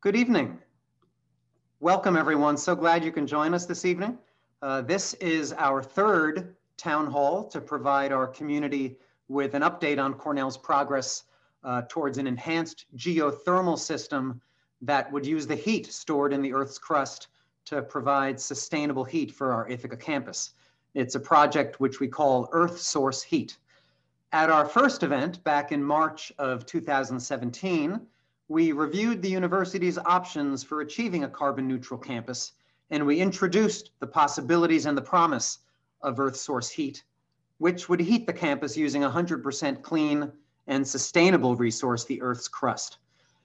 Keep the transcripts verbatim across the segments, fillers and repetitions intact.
Good evening. Welcome, everyone. So glad you can join us this evening. Uh, this is our third town hall to provide our community with an update on Cornell's progress uh, towards an enhanced geothermal system that would use the heat stored in the Earth's crust to provide sustainable heat for our Ithaca campus. It's a project which we call Earth Source Heat. At our first event back in March of two thousand seventeen, we reviewed the university's options for achieving a carbon neutral campus, and we introduced the possibilities and the promise of Earth Source Heat, which would heat the campus using one hundred percent clean and sustainable resource, the Earth's crust.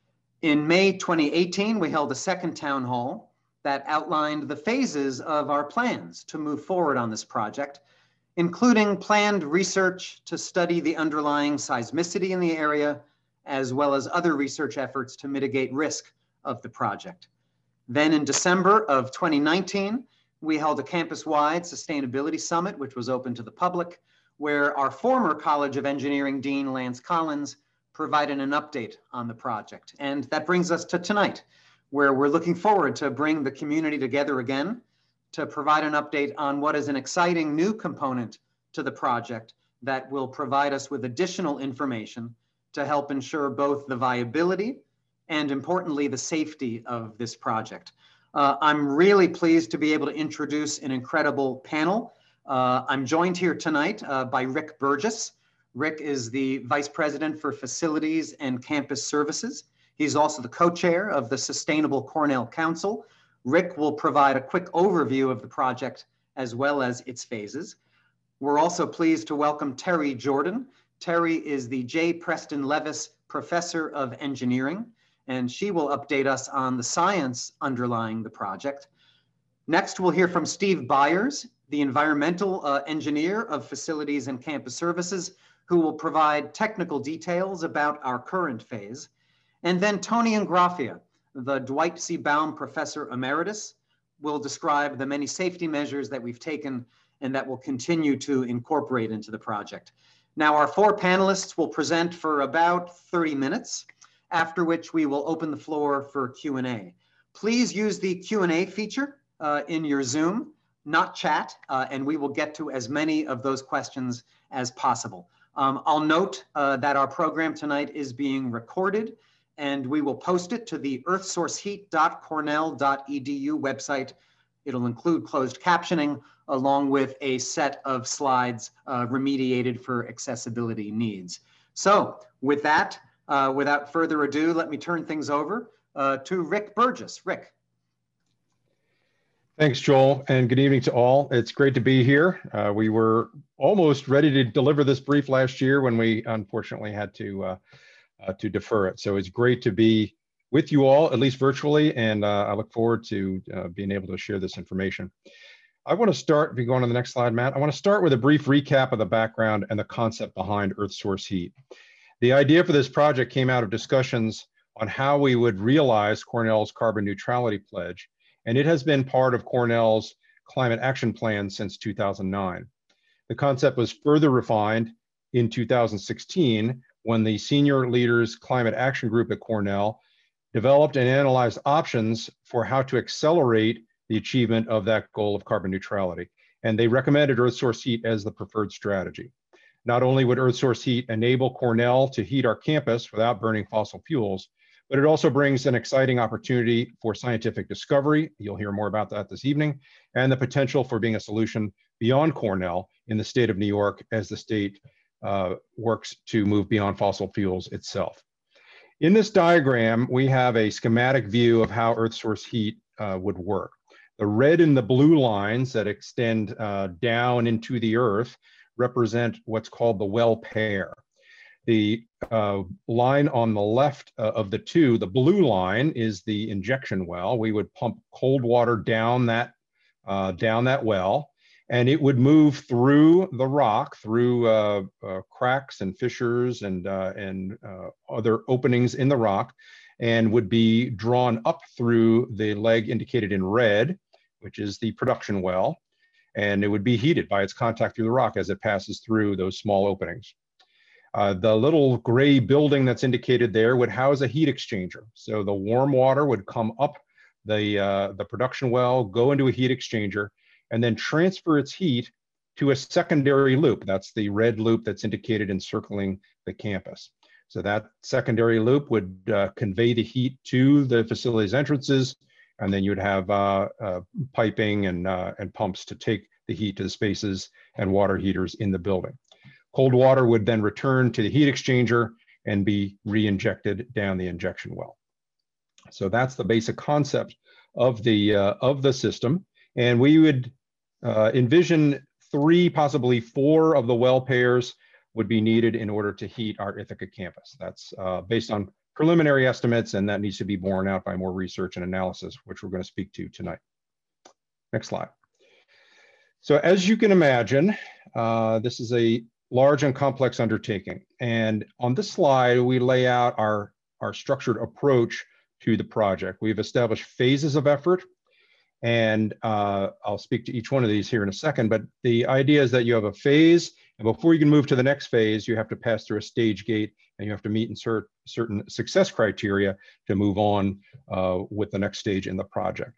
In May twenty eighteen, we held a second town hall that outlined the phases of our plans to move forward on this project, including planned research to study the underlying seismicity in the area, as well as other research efforts to mitigate risk of the project. Then in December of twenty nineteen, we held a campus-wide sustainability summit, which was open to the public, where our former College of Engineering Dean, Lance Collins, provided an update on the project. And that brings us to tonight, where we're looking forward to bring the community together again to provide an update on what is an exciting new component to the project that will provide us with additional information to help ensure both the viability and, importantly, the safety of this project. Uh, I'm really pleased to be able to introduce an incredible panel. Uh, I'm joined here tonight uh, by Rick Burgess. Rick is the Vice President for Facilities and Campus Services. He's also the co-chair of the Sustainable Cornell Council. Rick will provide a quick overview of the project as well as its phases. We're also pleased to welcome Terry Jordan. Terry is the J. Preston Levis Professor of Engineering, and she will update us on the science underlying the project. Next, we'll hear from Steve Byers, the environmental uh, engineer of Facilities and Campus Services, who will provide technical details about our current phase. And then Tony Ingraffia, the Dwight C. Baum Professor Emeritus, will describe the many safety measures that we've taken and that will continue to incorporate into the project. Now, our four panelists will present for about thirty minutes, after which we will open the floor for Q and A. Please use the Q and A feature uh, in your Zoom, not chat, uh, and we will get to as many of those questions as possible. Um, I'll note uh, that our program tonight is being recorded, and we will post it to the earth source heat dot cornell dot e d u website. It'll include closed captioning along with a set of slides uh, remediated for accessibility needs. So with that, uh, without further ado, let me turn things over uh, to Rick Burgess. Rick. Thanks, Joel, and good evening to all. It's great to be here. Uh, we were almost ready to deliver this brief last year when we unfortunately had to, uh, uh, to defer it. So it's great to be with you all, at least virtually, and uh, I look forward to uh, being able to share this information. I want to start, if you go on to the next slide, Matt, I want to start with a brief recap of the background and the concept behind Earth Source Heat. The idea for this project came out of discussions on how we would realize Cornell's carbon neutrality pledge, and it has been part of Cornell's climate action plan since two thousand nine. The concept was further refined in two thousand sixteen when the Senior Leaders Climate Action Group at Cornell developed and analyzed options for how to accelerate the achievement of that goal of carbon neutrality. And they recommended Earth Source Heat as the preferred strategy. Not only would Earth Source Heat enable Cornell to heat our campus without burning fossil fuels, but it also brings an exciting opportunity for scientific discovery. You'll hear more about that this evening, and the potential for being a solution beyond Cornell in the state of New York as the state uh, works to move beyond fossil fuels itself. In this diagram, we have a schematic view of how Earth Source Heat uh, would work. The red and the blue lines that extend uh, down into the earth represent what's called the well pair. The uh, line on the left uh, of the two, the blue line, is the injection well. We would pump cold water down that, uh, down that well, and it would move through the rock, through uh, uh, cracks and fissures and, uh, and uh, other openings in the rock, and would be drawn up through the leg indicated in red, which is the production well, and it would be heated by its contact through the rock as it passes through those small openings. Uh, the little gray building that's indicated there would house a heat exchanger. So the warm water would come up the, uh, the production well, go into a heat exchanger, and then transfer its heat to a secondary loop. That's the red loop that's indicated encircling the campus. So that secondary loop would uh, convey the heat to the facility's entrances, and then you'd have uh, uh, piping and, uh, and pumps to take the heat to the spaces and water heaters in the building. Cold water would then return to the heat exchanger and be re-injected down the injection well. So that's the basic concept of the, uh, of the system. And we would uh, envision three, possibly four of the well pairs would be needed in order to heat our Ithaca campus. That's uh, based on preliminary estimates, and that needs to be borne out by more research and analysis, which we're going to speak to tonight. Next slide. So as you can imagine, uh, this is a large and complex undertaking. And on this slide, we lay out our, our structured approach to the project. We've established phases of effort, and uh, I'll speak to each one of these here in a second, but the idea is that you have a phase, and before you can move to the next phase, you have to pass through a stage gate, and you have to meet insert certain success criteria to move on uh, with the next stage in the project.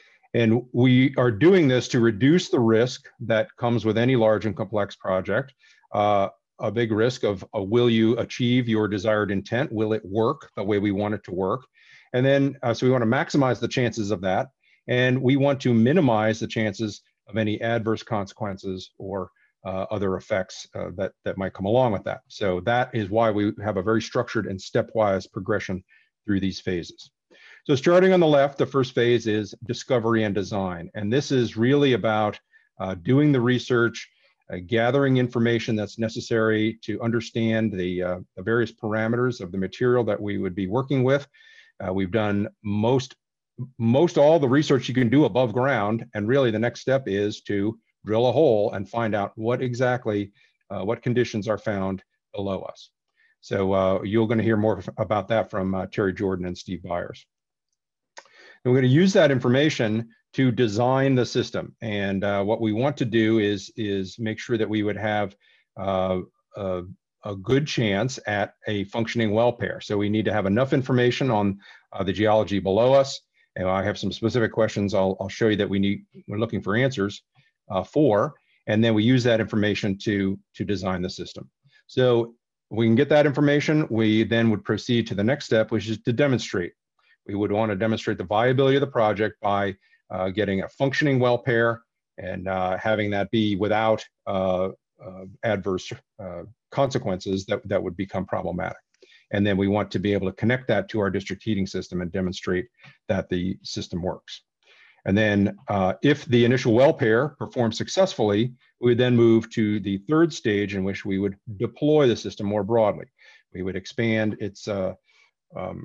And we are doing this to reduce the risk that comes with any large and complex project. Uh, a big risk of uh, will you achieve your desired intent? Will it work the way we want it to work? And then, uh, so we want to maximize the chances of that. And we want to minimize the chances of any adverse consequences or uh, other effects uh, that, that might come along with that. So that is why we have a very structured and stepwise progression through these phases. So starting on the left, the first phase is discovery and design. And this is really about uh, doing the research, uh, gathering information that's necessary to understand the, uh, the various parameters of the material that we would be working with. Uh, we've done most, most all the research you can do above ground. And really the next step is to drill a hole and find out what exactly, uh, what conditions are found below us. So uh, you're going to hear more about that from uh, Terry Jordan and Steve Byers. And we're going to use that information to design the system. And uh, what we want to do is, is make sure that we would have uh, a, a good chance at a functioning well pair. So we need to have enough information on uh, the geology below us. And I have some specific questions I'll, I'll show you that we need, we're looking for answers uh, for. And then we use that information to, to design the system. So we can get that information. We then would proceed to the next step, which is to demonstrate. We would want to demonstrate the viability of the project by uh, getting a functioning well pair and uh, having that be without uh, uh, adverse uh, consequences that, that would become problematic. And then we want to be able to connect that to our district heating system and demonstrate that the system works. And then uh, if the initial well pair performs successfully, we would then move to the third stage in which we would deploy the system more broadly. We would expand its uh, um,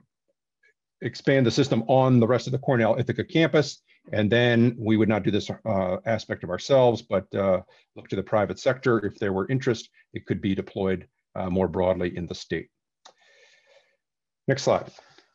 expand the system on the rest of the Cornell Ithaca campus. And then we would not do this uh, aspect of ourselves, but uh, look to the private sector. If there were interest, it could be deployed uh, more broadly in the state. Next slide.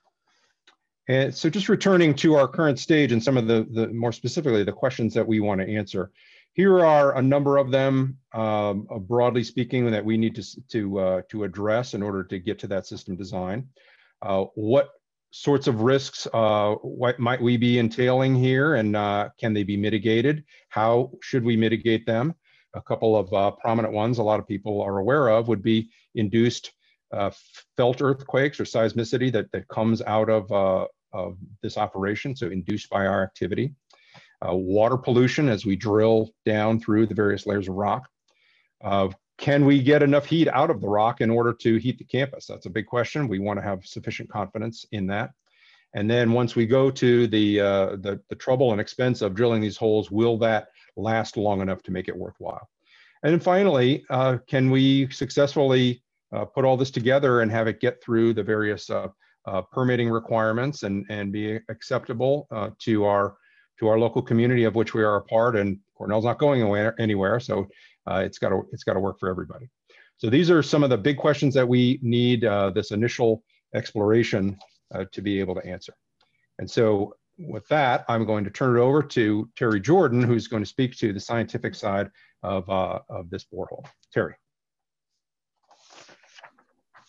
And so just returning to our current stage and some of the, the more specifically, the questions that we want to answer. Here are a number of them, um, uh, broadly speaking, that we need to, to, uh, to address in order to get to that system design. Uh, what sorts of risks uh, what might we be entailing here, and uh, can they be mitigated? How should we mitigate them? A couple of uh, prominent ones a lot of people are aware of would be induced uh, felt earthquakes or seismicity that, that comes out of, uh, of this operation, so induced by our activity. Uh, water pollution as we drill down through the various layers of rock. Uh, Can we get enough heat out of the rock in order to heat the campus? That's a big question. We want to have sufficient confidence in that. And then once we go to the, uh, the, the trouble and expense of drilling these holes, will that last long enough to make it worthwhile? And then finally, uh, can we successfully uh, put all this together and have it get through the various uh, uh, permitting requirements and, and be acceptable uh, to our, to our local community of which we are a part? And Cornell's not going anywhere, anywhere so Uh, it's got to it's got to work for everybody. So these are some of the big questions that we need uh, this initial exploration uh, to be able to answer. And so with that, I'm going to turn it over to Terry Jordan, who's going to speak to the scientific side of, uh, of this borehole. Terry.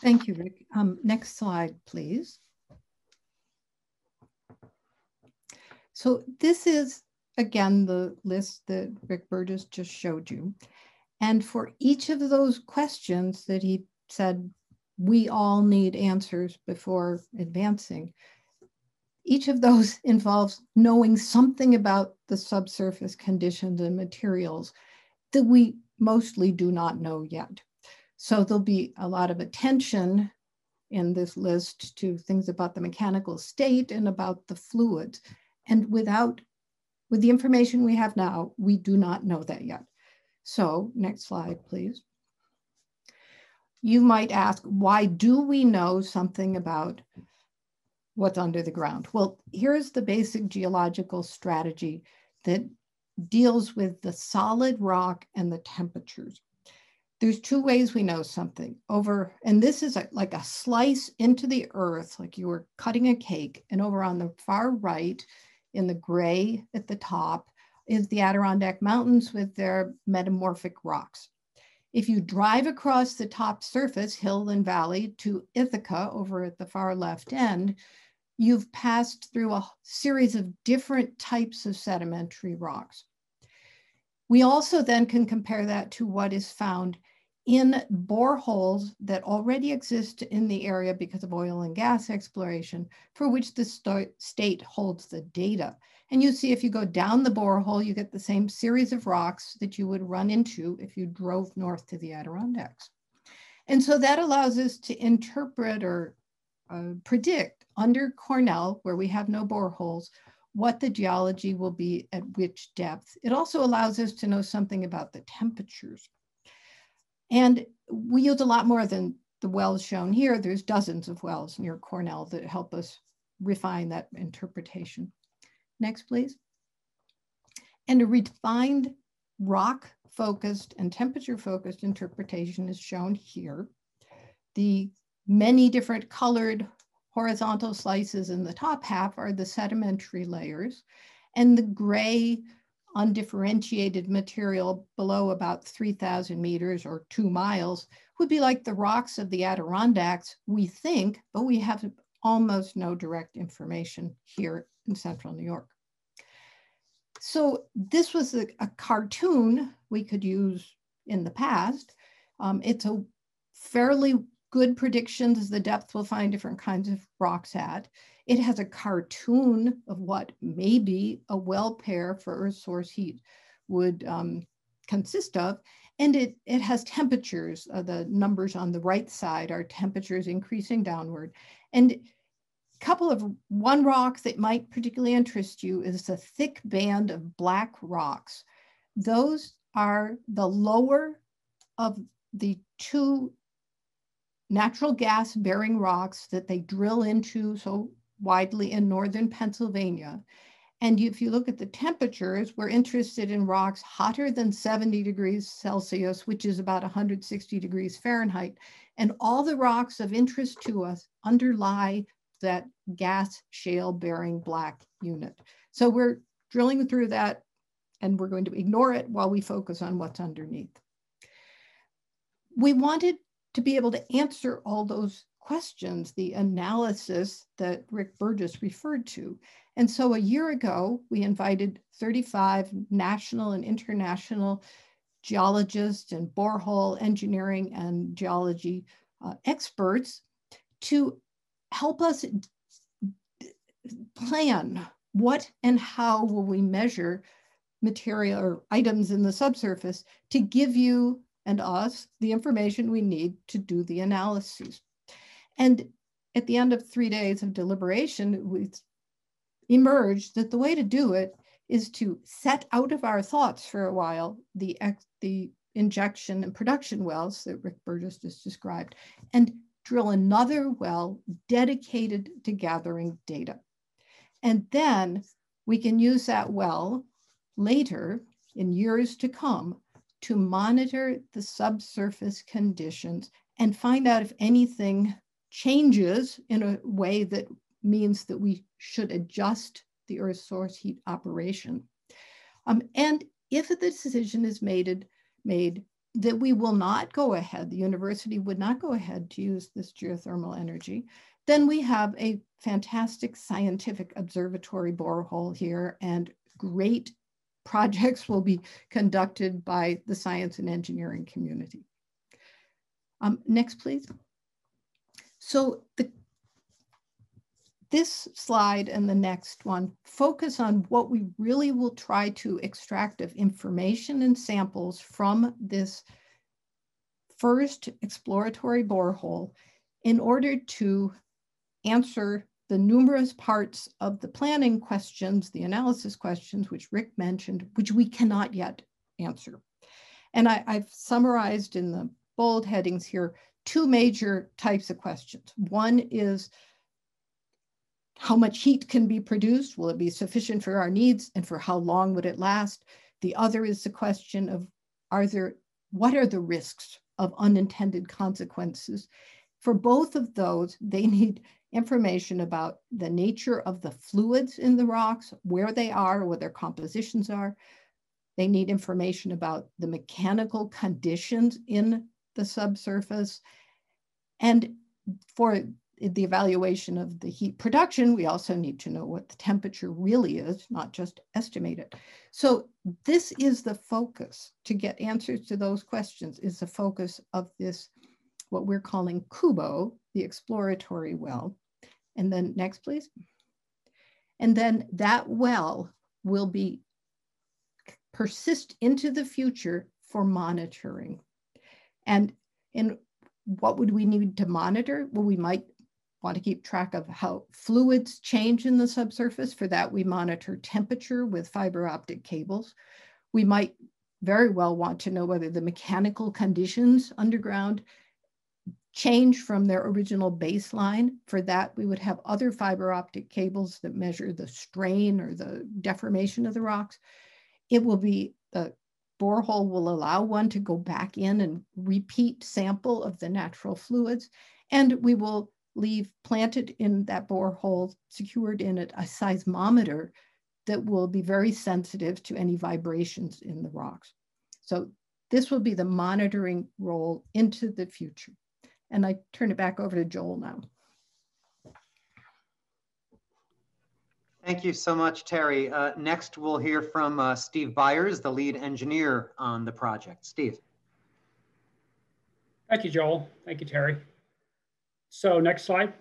Thank you, Rick. Um, next slide, please. So this is, again, the list that Rick Burgess just showed you. And for each of those questions that he said, we all need answers before advancing, each of those involves knowing something about the subsurface conditions and materials that we mostly do not know yet. So there'll be a lot of attention in this list to things about the mechanical state and about the fluids. And without, with the information we have now, we do not know that yet. So next slide, please. You might ask, why do we know something about what's under the ground? Well, here's the basic geological strategy that deals with the solid rock and the temperatures. There's two ways we know something over, and this is a, like a slice into the earth, like you were cutting a cake, and over on the far right in the gray at the top is the Adirondack Mountains with their metamorphic rocks. If you drive across the top surface, hill and valley, to Ithaca over at the far left end, you've passed through a series of different types of sedimentary rocks. We also then can compare that to what is found in boreholes that already exist in the area because of oil and gas exploration, for which the st- state holds the data. And you see, if you go down the borehole, you get the same series of rocks that you would run into if you drove north to the Adirondacks. And so that allows us to interpret or uh, predict under Cornell, where we have no boreholes, what the geology will be at which depth. It also allows us to know something about the temperatures. And we use a lot more than the wells shown here. There's dozens of wells near Cornell that help us refine that interpretation. Next, please. And a refined rock-focused and temperature-focused interpretation is shown here. The many different colored horizontal slices in the top half are the sedimentary layers, and the gray undifferentiated material below about three thousand meters or two miles would be like the rocks of the Adirondacks, we think, but we have almost no direct information here in central New York. So this was a, a cartoon we could use in the past. Um, it's a fairly good predictions as the depth we'll find different kinds of rocks at. It has a cartoon of what maybe a well pair for earth source heat would um, consist of. And it, it has temperatures. Uh, the numbers on the right side are temperatures increasing downward. And a couple of one rock that might particularly interest you is a thick band of black rocks. Those are the lower of the two natural gas bearing rocks that they drill into so widely in northern Pennsylvania. And if you look at the temperatures, we're interested in rocks hotter than seventy degrees Celsius, which is about one hundred sixty degrees Fahrenheit. And all the rocks of interest to us underlie that gas shale bearing black unit. So we're drilling through that, and we're going to ignore it while we focus on what's underneath. We wanted to be able to answer all those questions, the analysis that Rick Burgess referred to. And so a year ago, we invited thirty-five national and international geologists and borehole engineering and geology uh, experts to help us plan what and how will we measure material or items in the subsurface to give you and us the information we need to do the analyses. And at the end of three days of deliberation, we emerged that the way to do it is to set out of our thoughts for a while the, the injection and production wells that Rick Burgess just described, and drill another well dedicated to gathering data. And then we can use that well later in years to come to monitor the subsurface conditions and find out if anything changes in a way that means that we should adjust the earth source heat operation. Um, and if the decision is made, made that we will not go ahead, the university would not go ahead to use this geothermal energy, then we have a fantastic scientific observatory borehole here, and great projects will be conducted by the science and engineering community. Um, next, please. So the, this slide and the next one focus on what we really will try to extract of information and samples from this first exploratory borehole in order to answer the numerous parts of the planning questions, the analysis questions, which Rick mentioned, which we cannot yet answer. And I, I've summarized in the bold headings here two major types of questions. One is, how much heat can be produced? Will it be sufficient for our needs? And for how long would it last? The other is the question of, are there, what are the risks of unintended consequences? For both of those, they need information about the nature of the fluids in the rocks, where they are, what their compositions are. They need information about the mechanical conditions in the subsurface. And for the evaluation of the heat production, we also need to know what the temperature really is, not just estimate it. So this is the focus. To get answers to those questions is the focus of this, what we're calling KUBO, the exploratory well. And then next, please. And then that well will be persist into the future for monitoring. And in what would we need to monitor? Well, we might want to keep track of how fluids change in the subsurface. For that, we monitor temperature with fiber optic cables. We might very well want to know whether the mechanical conditions underground change from their original baseline. For that, we would have other fiber optic cables that measure the strain or the deformation of the rocks. It will be, the borehole will allow one to go back in and repeat sample of the natural fluids. And we will leave planted in that borehole, secured in it, a seismometer that will be very sensitive to any vibrations in the rocks. So this will be the monitoring role into the future. And I turn it back over to Joel now. Thank you so much, Terry. Uh, next, we'll hear from uh, Steve Byers, the lead engineer on the project. Steve. Thank you, Joel. Thank you, Terry. So next slide.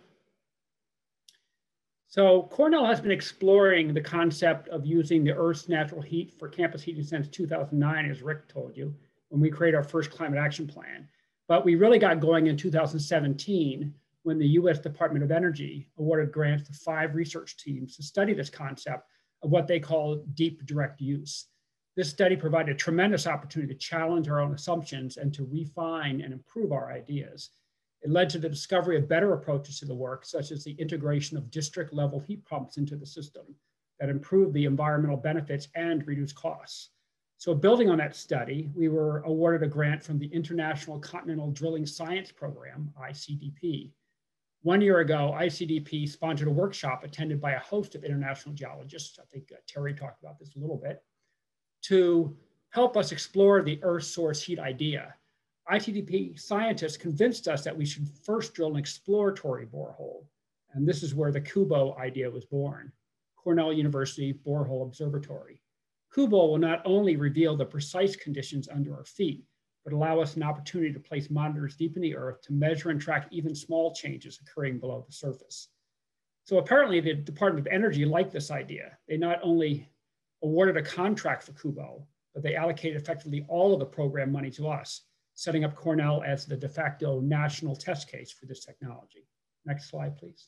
So Cornell has been exploring the concept of using the Earth's natural heat for campus heating since two thousand nine, as Rick told you, when we created our first climate action plan. But we really got going in two thousand seventeen when the U S Department of Energy awarded grants to five research teams to study this concept of what they call deep direct use. This study provided a tremendous opportunity to challenge our own assumptions and to refine and improve our ideas. It led to the discovery of better approaches to the work, such as the integration of district level heat pumps into the system that improve the environmental benefits and reduce costs. So building on that study, we were awarded a grant from the International Continental Drilling Science Program, I C D P. One year ago, I C D P sponsored a workshop attended by a host of international geologists, I think uh, Terry talked about this a little bit, to help us explore the Earth source heat idea. I C D P scientists convinced us that we should first drill an exploratory borehole. And this is where the KUBO idea was born, Cornell University Borehole Observatory. KUBO will not only reveal the precise conditions under our feet, but allow us an opportunity to place monitors deep in the earth to measure and track even small changes occurring below the surface. So apparently the Department of Energy liked this idea. They not only awarded a contract for KUBO, but they allocated effectively all of the program money to us, setting up Cornell as the de facto national test case for this technology. Next slide, please.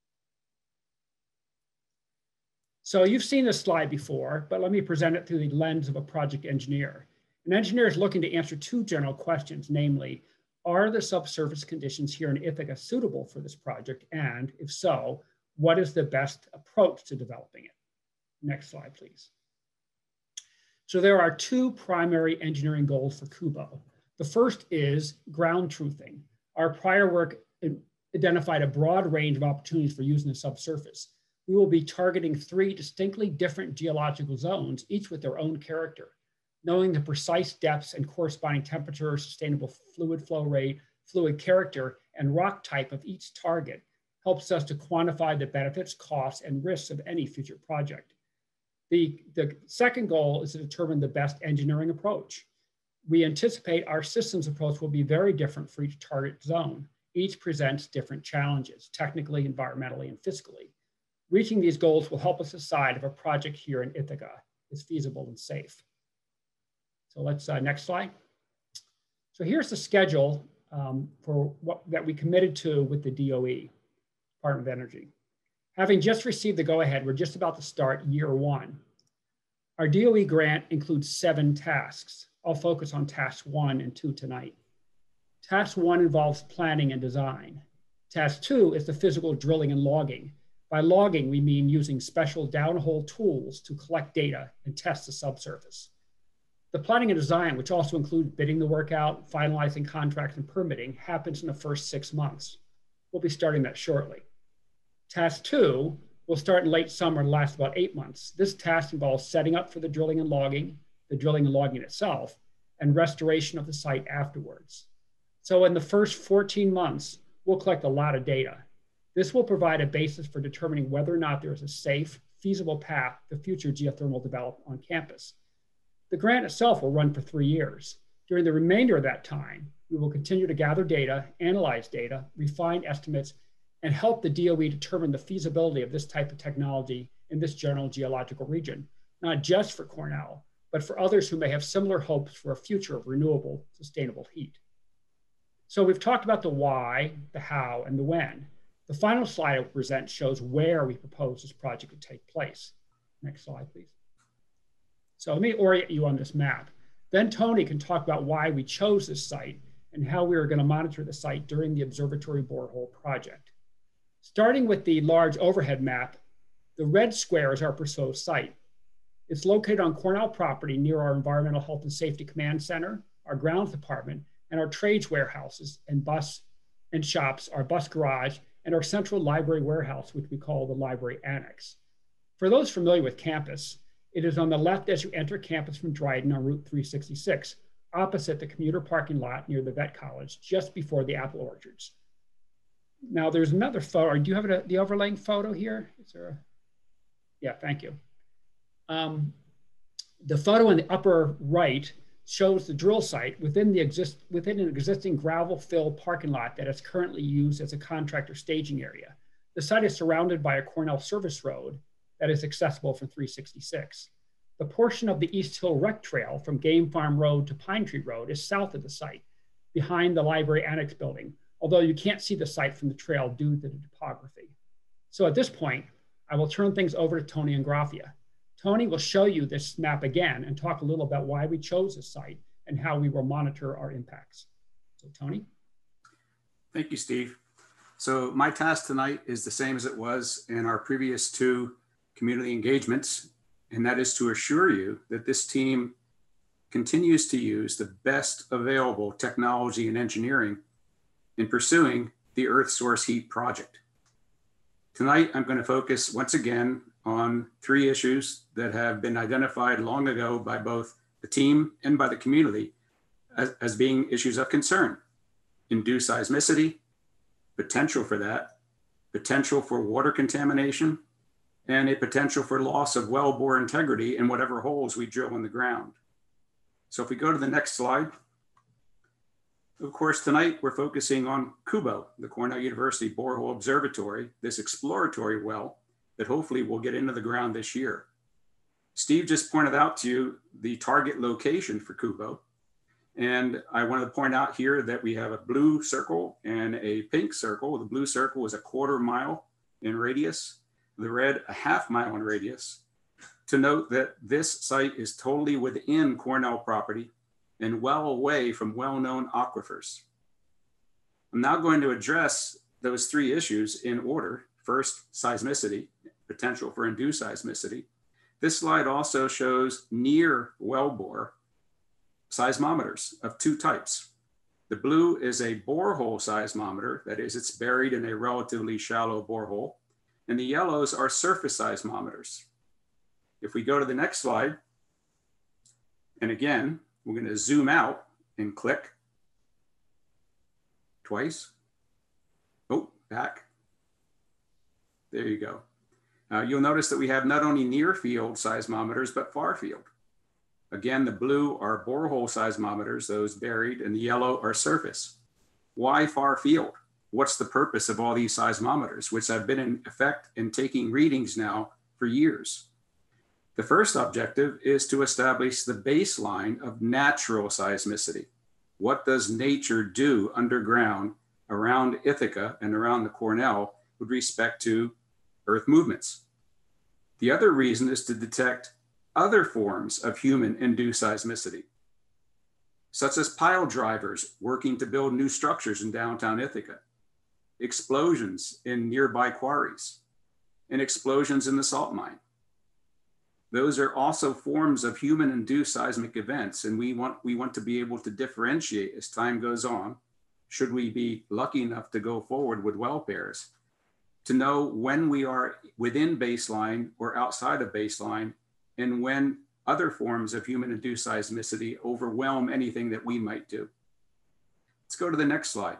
So you've seen this slide before, but let me present it through the lens of a project engineer. An engineer is looking to answer two general questions, namely, are the subsurface conditions here in Ithaca suitable for this project? And if so, what is the best approach to developing it? Next slide, please. So there are two primary engineering goals for KUBO. The first is ground truthing. Our prior work identified a broad range of opportunities for using the subsurface. We will be targeting three distinctly different geological zones, each with their own character. Knowing the precise depths and corresponding temperature, sustainable fluid flow rate, fluid character, and rock type of each target helps us to quantify the benefits, costs, and risks of any future project. The, the second goal is to determine the best engineering approach. We anticipate our systems approach will be very different for each target zone. Each presents different challenges, technically, environmentally, and fiscally. Reaching these goals will help us decide if a project here in Ithaca is feasible and safe. So let's, uh, next slide. So here's the schedule um, for what that we committed to with the D O E, Department of Energy. Having just received the go-ahead, we're just about to start year one. Our D O E grant includes seven tasks. I'll focus on tasks one and two tonight. Task one involves planning and design. Task two is the physical drilling and logging. By logging, we mean using special downhole tools to collect data and test the subsurface. The planning and design, which also includes bidding the work out, finalizing contracts and permitting, happens in the first six months. We'll be starting that shortly. Task two will start in late summer and last about eight months. This task involves setting up for the drilling and logging, the drilling and logging itself, and restoration of the site afterwards. So in the first fourteen months, we'll collect a lot of data. This will provide a basis for determining whether or not there is a safe, feasible path to future geothermal development on campus. The grant itself will run for three years. During the remainder of that time, we will continue to gather data, analyze data, refine estimates, and help the D O E determine the feasibility of this type of technology in this general geological region, not just for Cornell, but for others who may have similar hopes for a future of renewable, sustainable heat. So we've talked about the why, the how, and the when. The final slide I will present shows where we propose this project to take place. Next slide, please. So let me orient you on this map. Then Tony can talk about why we chose this site and how we are going to monitor the site during the observatory borehole project. Starting with the large overhead map, the red square is our proposed site. It's located on Cornell property near our Environmental Health and Safety Command Center, our grounds department, and our trades warehouses and bus and shops, our bus garage, and our central library warehouse, which we call the library annex. For those familiar with campus, it is on the left as you enter campus from Dryden on Route three sixty-six, opposite the commuter parking lot near the Vet College, just before the apple orchards. Now there's another photo. Do you have a, the overlaying photo here? Is there a, yeah, thank you. Um, the photo in the upper right shows the drill site within, the exist, within an existing gravel-filled parking lot that is currently used as a contractor staging area. The site is surrounded by a Cornell service road that is accessible from three sixty-six. The portion of the East Hill Rec Trail from Game Farm Road to Pine Tree Road is south of the site, behind the library annex building, although you can't see the site from the trail due to the topography. So at this point, I will turn things over to Tony Ingraffia. Tony will show you this map again and talk a little about why we chose this site and how we will monitor our impacts. So Tony. Thank you, Steve. So my task tonight is the same as it was in our previous two community engagements, and that is to assure you that this team continues to use the best available technology and engineering in pursuing the Earth Source Heat project. Tonight, I'm going to focus once again on three issues that have been identified long ago by both the team and by the community as, as being issues of concern: induced seismicity, potential for that, potential for water contamination, and a potential for loss of wellbore integrity in whatever holes we drill in the ground. So if we go to the next slide, of course, tonight we're focusing on Kubo, the Cornell University Borehole Observatory, this exploratory well that hopefully will get into the ground this year. Steve just pointed out to you the target location for Kubo. And I wanted to point out here that we have a blue circle and a pink circle. The blue circle is a quarter mile in radius, the red a half mile in radius. To note that this site is totally within Cornell property and well away from well-known aquifers. I'm now going to address those three issues in order. First, seismicity, potential for induced seismicity. This slide also shows near wellbore seismometers of two types. The blue is a borehole seismometer, that is, it's buried in a relatively shallow borehole, and the yellows are surface seismometers. If we go to the next slide, And again, we're going to zoom out and click twice. Oh, back. There you go. Uh, you'll notice that we have not only near field seismometers, but far field. Again, the blue are borehole seismometers, those buried, and the yellow are surface. Why far field? What's the purpose of all these seismometers, which have been in effect in taking readings now for years? The first objective is to establish the baseline of natural seismicity. What does nature do underground around Ithaca and around the Cornell with respect to earth movements? The other reason is to detect other forms of human-induced seismicity, such as pile drivers working to build new structures in downtown Ithaca, explosions in nearby quarries, and explosions in the salt mine. Those are also forms of human-induced seismic events, and we want, we want to be able to differentiate as time goes on, should we be lucky enough to go forward with well pairs, to know when we are within baseline or outside of baseline, and when other forms of human-induced seismicity overwhelm anything that we might do. Let's go to the next slide.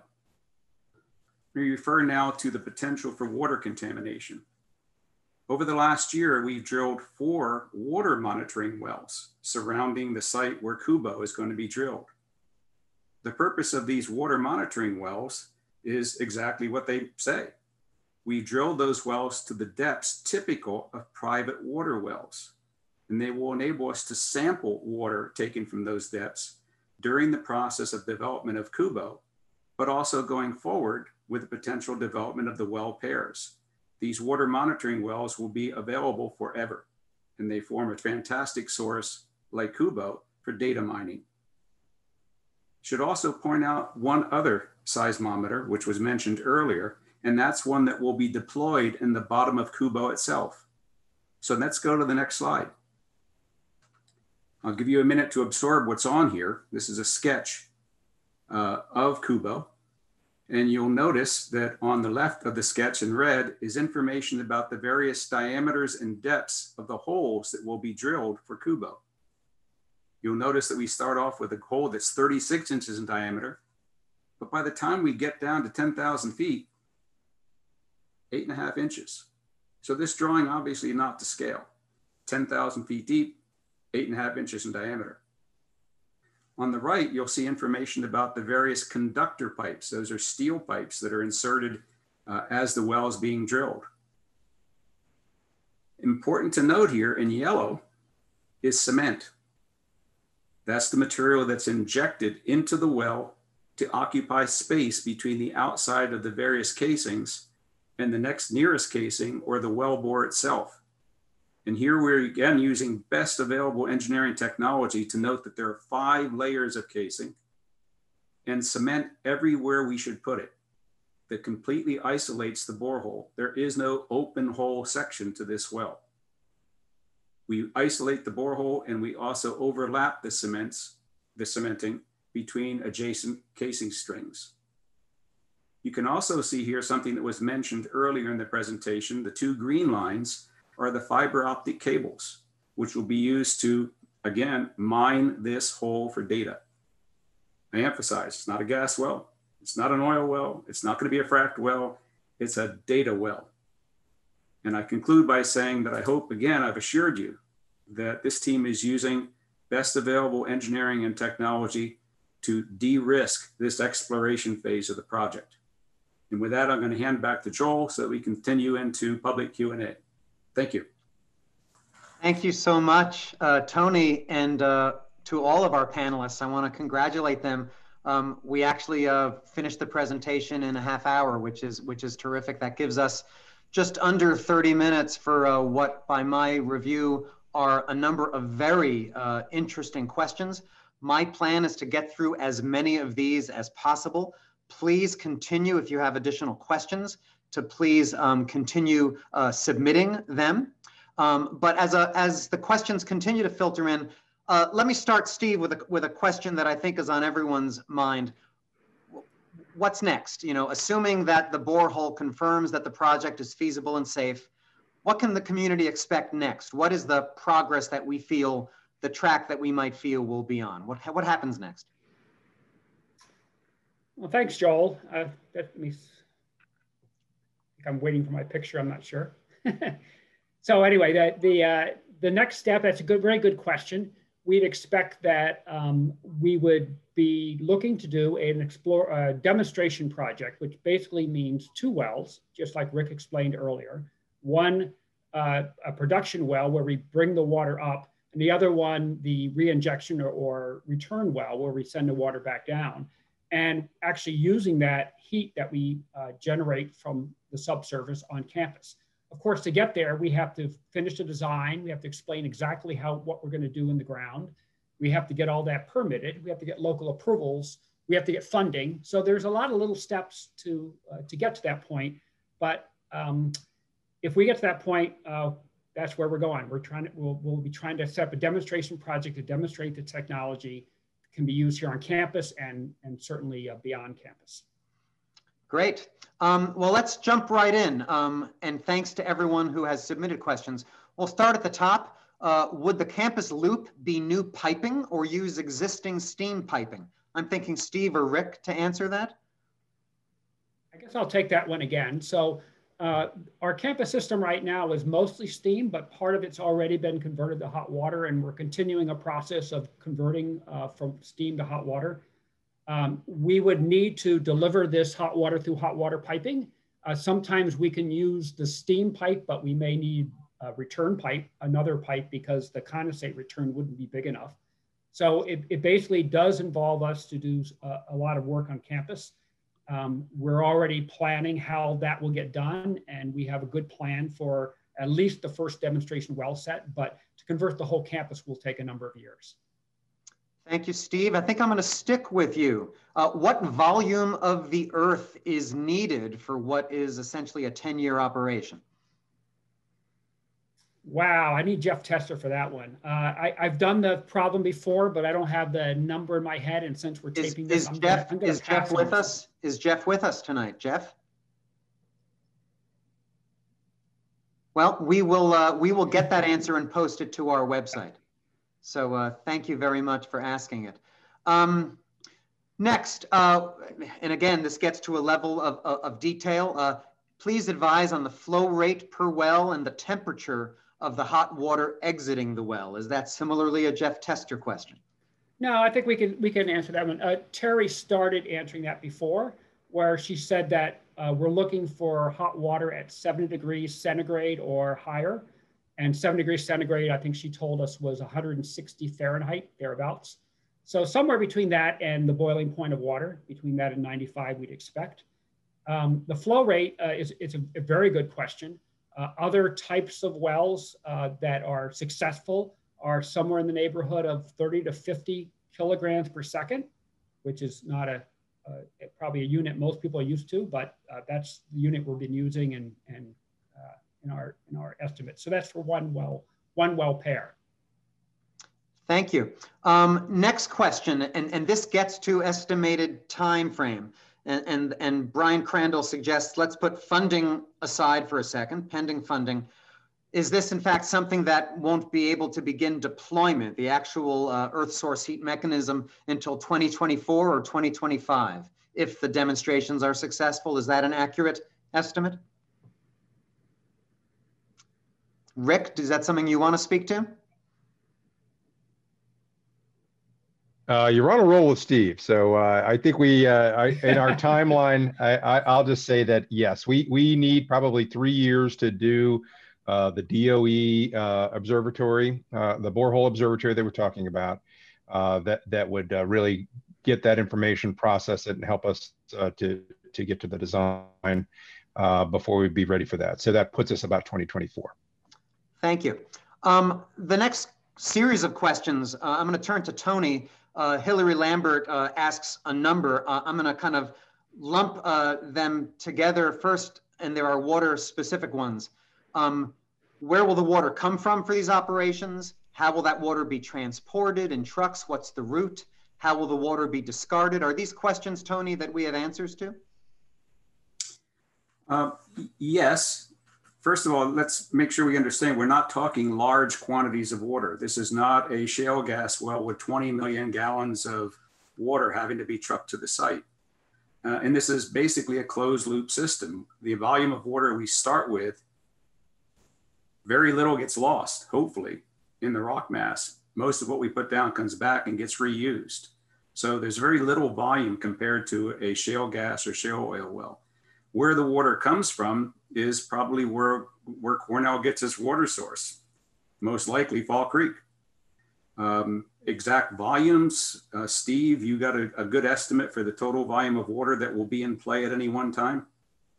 We refer now to the potential for water contamination. Over the last year, we've drilled four water monitoring wells surrounding the site where Kubo is going to be drilled. The purpose of these water monitoring wells is exactly what they say. We drilled those wells to the depths typical of private water wells, and they will enable us to sample water taken from those depths during the process of development of Kubo, but also going forward with the potential development of the well pairs. These water monitoring wells will be available forever, and they form a fantastic source, like Kubo, for data mining. Should also point out one other seismometer, which was mentioned earlier, and that's one that will be deployed in the bottom of Kubo itself. So let's go to the next slide. I'll give you a minute to absorb what's on here. This is a sketch uh, of Kubo. And you'll notice that on the left of the sketch in red is information about the various diameters and depths of the holes that will be drilled for Kubo. You'll notice that we start off with a hole that's thirty-six inches in diameter, but by the time we get down to ten thousand feet, eight and a half inches. So this drawing obviously not to scale, ten thousand feet deep, eight and a half inches in diameter. On the right, you'll see information about the various conductor pipes. Those are steel pipes that are inserted uh, as the well is being drilled. Important to note here in yellow is cement. That's the material that's injected into the well to occupy space between the outside of the various casings and the next nearest casing or the well bore itself. And here we're again using best available engineering technology to note that there are five layers of casing and cement everywhere we should put it that completely isolates the borehole. There is no open hole section to this well. We isolate the borehole and we also overlap the cements, the cementing between adjacent casing strings. You can also see here something that was mentioned earlier in the presentation. The two green lines are the fiber optic cables, which will be used to, again, mine this hole for data. I emphasize, it's not a gas well, it's not an oil well, it's not going to be a fracked well, it's a data well. And I conclude by saying that I hope, again, I've assured you that this team is using best available engineering and technology to de-risk this exploration phase of the project. And with that, I'm going to hand back to Joel so that we continue into public Q and A. Thank you. Thank you so much, uh, Tony, and uh, to all of our panelists. I want to congratulate them. Um, we actually uh, finished the presentation in a half hour, which is which is terrific. That gives us just under thirty minutes for uh, what, by my review, are a number of very uh, interesting questions. My plan is to get through as many of these as possible. Please continue if you have additional questions to please um, continue uh, submitting them. Um, but as, a, as the questions continue to filter in, uh, let me start, Steve, with a, with a question that I think is on everyone's mind. What's next? You know, assuming that the borehole confirms that the project is feasible and safe, what can the community expect next? What is the progress that we feel the track that we might feel we'll be on? What, what happens next? Well, thanks, Joel. Uh, let me, I'm waiting for my picture, I'm not sure. So anyway, the, the, uh, the next step, that's a good, very good question. We'd expect that um, we would be looking to do an explore uh, demonstration project, which basically means two wells, just like Rick explained earlier. One, uh, a production well where we bring the water up, and the other one, the reinjection or, or return well where we send the water back down. And actually using that heat that we uh, generate from the subsurface on campus. Of course, to get there, we have to finish the design. We have to explain exactly how what we're going to do in the ground. We have to get all that permitted. We have to get local approvals. We have to get funding. So there's a lot of little steps to uh, to get to that point. But um, if we get to that point, uh, that's where we're going. We're trying to we'll, we'll be trying to set up a demonstration project to demonstrate the technology can be used here on campus and and certainly uh, beyond campus. Great. Um, well, let's jump right in. Um, and thanks to everyone who has submitted questions. We'll start at the top. Uh, would the campus loop be new piping or use existing steam piping? I'm thinking Steve or Rick to answer that. I guess I'll take that one again. So uh, our campus system right now is mostly steam, but part of it's already been converted to hot water, and we're continuing a process of converting uh, from steam to hot water. Um, we would need to deliver this hot water through hot water piping. Uh, sometimes we can use the steam pipe, but we may need a return pipe, another pipe, because the condensate return wouldn't be big enough. So it, it basically does involve us to do a, a lot of work on campus. Um, we're already planning how that will get done, and we have a good plan for at least the first demonstration well set, but to convert the whole campus will take a number of years. Thank you, Steve. I think I'm going to stick with you. Uh, what volume of the earth is needed for what is essentially a ten year operation? Wow, I need Jeff Tester for that one. Uh, I, I've done the problem before, but I don't have the number in my head. And since we're Is, taping this, is I'm Jeff, gonna, I'm is Jeff with on. us? Is Jeff with us tonight, Jeff? Well, we will, uh, we will get that answer and post it to our website. So uh, thank you very much for asking it. Um, next, uh, and again, this gets to a level of, of, of detail. Uh, please advise on the flow rate per well and the temperature of the hot water exiting the well. Is that similarly a Jeff Tester question? No, I think we can, we can answer that one. Uh, Terry started answering that before, where she said that uh, we're looking for hot water at seventy degrees centigrade or higher. And seven degrees centigrade, I think she told us, was one hundred sixty Fahrenheit, thereabouts. So somewhere between that and the boiling point of water, between that and ninety-five, we'd expect. Um, the flow rate uh, is, is a, a very good question. Uh, other types of wells uh, that are successful are somewhere in the neighborhood of thirty to fifty kilograms per second, which is not a, uh, probably a unit most people are used to, but uh, that's the unit we've been using and, and uh, in our in our estimate. So that's for one well, one well pair. Thank you. Um, next question, and, and this gets to estimated time frame. And, and, and Brian Crandall suggests, let's put funding aside for a second, pending funding. Is this in fact something that won't be able to begin deployment, the actual uh, earth source heat mechanism, until twenty twenty-four or twenty twenty-five? If the demonstrations are successful, is that an accurate estimate? Rick, is that something you want to speak to? Uh, you're on a roll with Steve. So uh, I think we, uh, I, in our timeline, I, I, I'll just say that, yes, we, we need probably three years to do uh, the D O E uh, observatory, uh, the borehole observatory that we're talking about, uh, that, that would uh, really get that information, process it, and help us uh, to, to get to the design uh, before we'd be ready for that. So that puts us about twenty twenty-four. Thank you. Um, the next series of questions, uh, I'm going to turn to Tony. Uh, Hillary Lambert uh, asks a number. Uh, I'm going to kind of lump uh, them together first, and there are water-specific ones. Um, where will the water come from for these operations? How will that water be transported in trucks? What's the route? How will the water be discarded? Are these questions, Tony, that we have answers to? Uh, yes. first of all, let's make sure we understand we're not talking large quantities of water. This is not a shale gas well with twenty million gallons of water having to be trucked to the site. Uh, and this is basically a closed loop system. The volume of water we start with, very little gets lost, hopefully, in the rock mass. Most of what we put down comes back and gets reused. So there's very little volume compared to a shale gas or shale oil well. Where the water comes from is probably where, where Cornell gets its water source, most likely Fall Creek. Um, exact volumes, uh, Steve, you got a, a good estimate for the total volume of water that will be in play at any one time?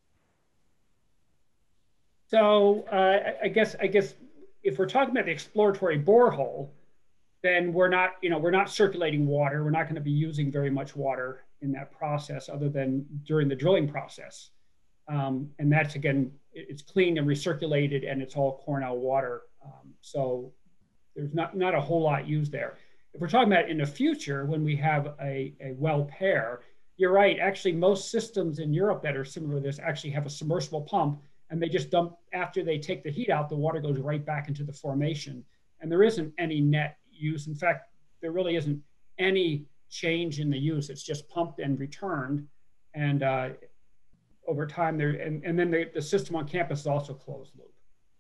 So uh, I guess I guess if we're talking about the exploratory borehole, then we're not, you know, we're not circulating water. We're not going to be using very much water in that process other than during the drilling process. Um, and that's, again, it's cleaned and recirculated and it's all Cornell water. Um, so there's not, not a whole lot used there. If we're talking about in the future, when we have a, a well pair, you're right. Actually, most systems in Europe that are similar to this actually have a submersible pump, and they just dump, after they take the heat out, the water goes right back into the formation. And there isn't any net use. In fact, there really isn't any change in the use. It's just pumped and returned. And uh, over time there, and, and then the, the system on campus is also closed loop.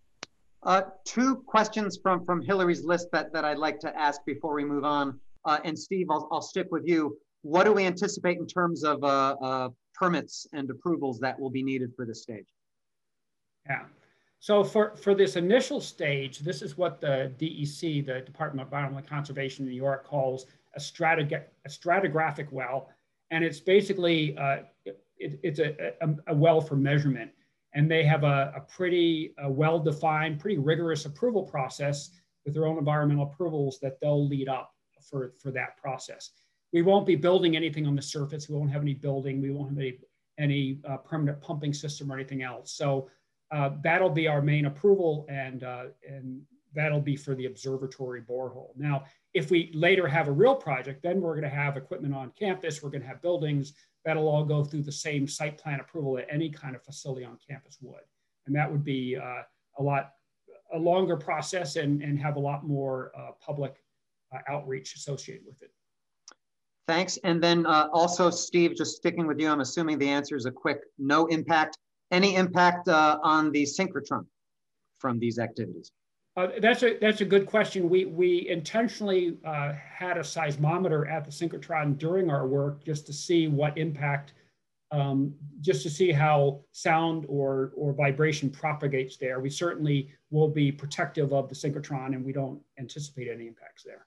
Uh, two questions from, from Hillary's list that, that I'd like to ask before we move on. Uh, and Steve, I'll, I'll stick with you. What do we anticipate in terms of uh, uh, permits and approvals that will be needed for this stage? Yeah. So for, for this initial stage, this is what the D E C, the Department of Environmental Conservation in New York, calls a, stratig a stratigraphic well. And it's basically, uh, it, it's a, a, a well for measurement. And they have a, a pretty uh, well-defined, pretty rigorous approval process with their own environmental approvals that they'll lead up for, for that process. We won't be building anything on the surface. We won't have any building. We won't have any, any uh, permanent pumping system or anything else. So Uh, that'll be our main approval, and, uh, and that'll be for the observatory borehole. Now, if we later have a real project, then we're going to have equipment on campus, we're going to have buildings, that'll all go through the same site plan approval that any kind of facility on campus would. And that would be uh, a lot, a longer process and, and have a lot more uh, public uh, outreach associated with it. Thanks. And then uh, also, Steve, just sticking with you, I'm assuming the answer is a quick no impact. Any impact uh, on the synchrotron from these activities? Uh, that's a that's a good question. We we intentionally uh, had a seismometer at the synchrotron during our work just to see what impact, um, just to see how sound or or vibration propagates there. We certainly will be protective of the synchrotron, and we don't anticipate any impacts there.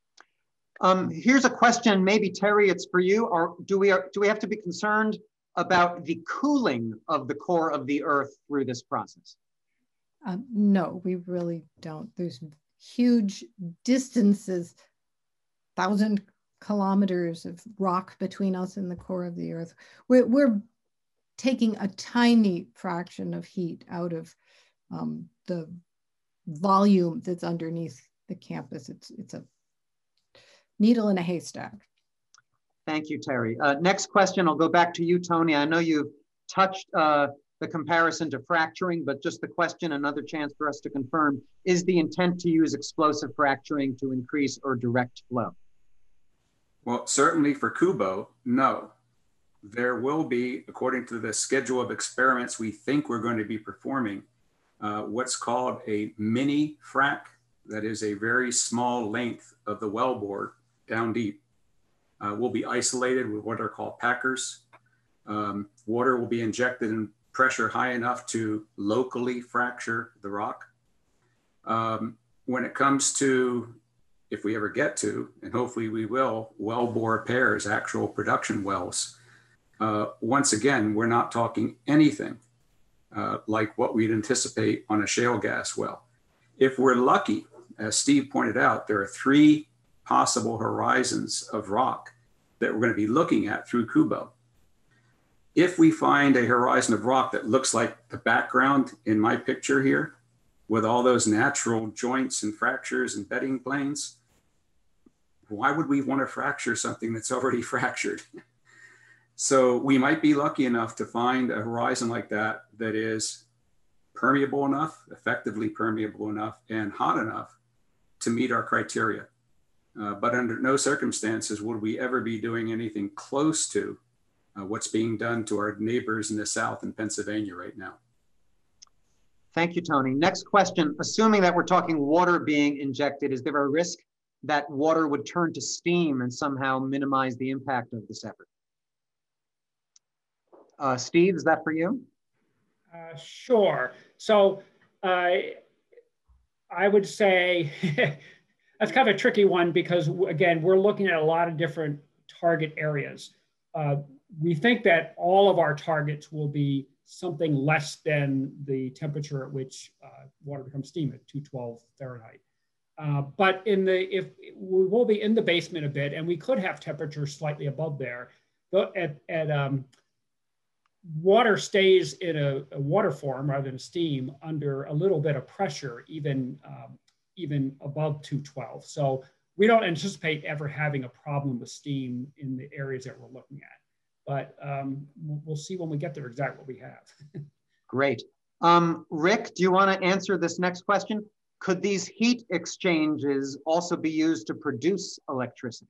Um, here's a question, maybe Terry, it's for you. Or do we do we have to be concerned about the cooling of the core of the Earth through this process? Uh, no, we really don't. There's huge distances, thousand kilometers of rock between us and the core of the Earth. We're, we're taking a tiny fraction of heat out of um, the volume that's underneath the campus. It's, it's a needle in a haystack. Thank you, Terry. Uh, next question, I'll go back to you, Tony. I know you've touched uh, the comparison to fracturing, but just the question, another chance for us to confirm, is the intent to use explosive fracturing to increase or direct flow? Well, certainly for Kubo, no. There will be, according to the schedule of experiments we think we're going to be performing, uh, what's called a mini frac. That is a very small length of the wellbore down deep. Uh, will be isolated with what are called packers. Um, water will be injected in pressure high enough to locally fracture the rock. Um, when it comes to, if we ever get to, and hopefully we will, well bore pairs, actual production wells, uh, once again, we're not talking anything uh, like what we'd anticipate on a shale gas well. If we're lucky, as Steve pointed out, there are three possible horizons of rock that we're going to be looking at through Kubo. If we find a horizon of rock that looks like the background in my picture here, with all those natural joints and fractures and bedding planes, why would we want to fracture something that's already fractured? So we might be lucky enough to find a horizon like that that is permeable enough, effectively permeable enough, and hot enough to meet our criteria. Uh, but under no circumstances would we ever be doing anything close to uh, what's being done to our neighbors in the South in Pennsylvania right now. Thank you, Tony. Next question. Assuming that we're talking water being injected, is there a risk that water would turn to steam and somehow minimize the impact of this effort? Uh, Steve, is that for you? Uh, sure. So uh, I would say that's kind of a tricky one because, again, we're looking at a lot of different target areas. Uh, we think that all of our targets will be something less than the temperature at which uh, water becomes steam at two twelve Fahrenheit. Uh, but in the, if we will be in the basement a bit, and we could have temperatures slightly above there, but at, at um, water stays in a, a water form rather than steam under a little bit of pressure, even, um, even above two twelve. So we don't anticipate ever having a problem with steam in the areas that we're looking at. But um, we'll see when we get there exactly what we have. Great. Um, Rick, do you want to answer this next question? Could these heat exchanges also be used to produce electricity?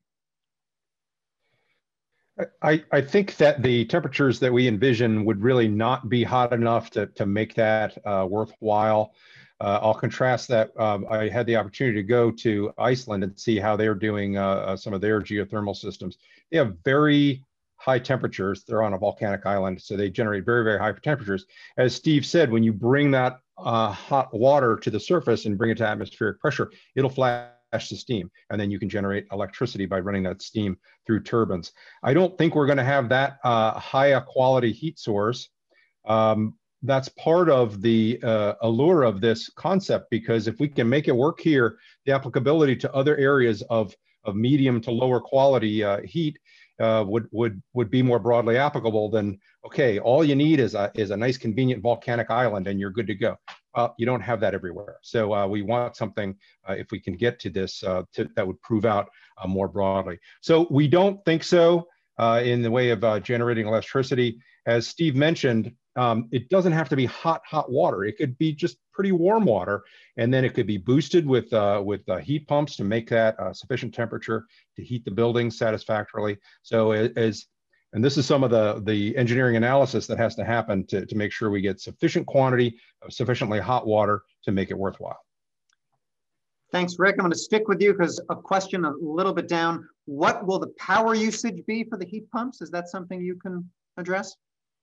I, I think that the temperatures that we envision would really not be hot enough to, to make that uh, worthwhile. Uh, I'll contrast that. Um, I had the opportunity to go to Iceland and see how they're doing uh, some of their geothermal systems. They have very high temperatures. They're on a volcanic island, so they generate very, very high temperatures. As Steve said, when you bring that uh, hot water to the surface and bring it to atmospheric pressure, it'll flash to steam, and then you can generate electricity by running that steam through turbines. I don't think we're going to have that uh, high a quality heat source. Um, that's part of the uh, allure of this concept, because if we can make it work here, the applicability to other areas of, of medium to lower quality uh, heat Uh, would would would be more broadly applicable than, okay, all you need is a is a nice convenient volcanic island and you're good to go. Well, you don't have that everywhere. So uh, we want something, uh, if we can get to this, uh, to, that would prove out uh, more broadly. So we don't think so uh, in the way of uh, generating electricity. As Steve mentioned, um, it doesn't have to be hot, hot water. It could be just pretty warm water, and then it could be boosted with uh, with uh, heat pumps to make that uh, sufficient temperature to heat the building satisfactorily. So as, and this is some of the, the engineering analysis that has to happen to, to make sure we get sufficient quantity of sufficiently hot water to make it worthwhile. Thanks, Rick. I'm going to stick with you because a question a little bit down. What will the power usage be for the heat pumps? Is that something you can address?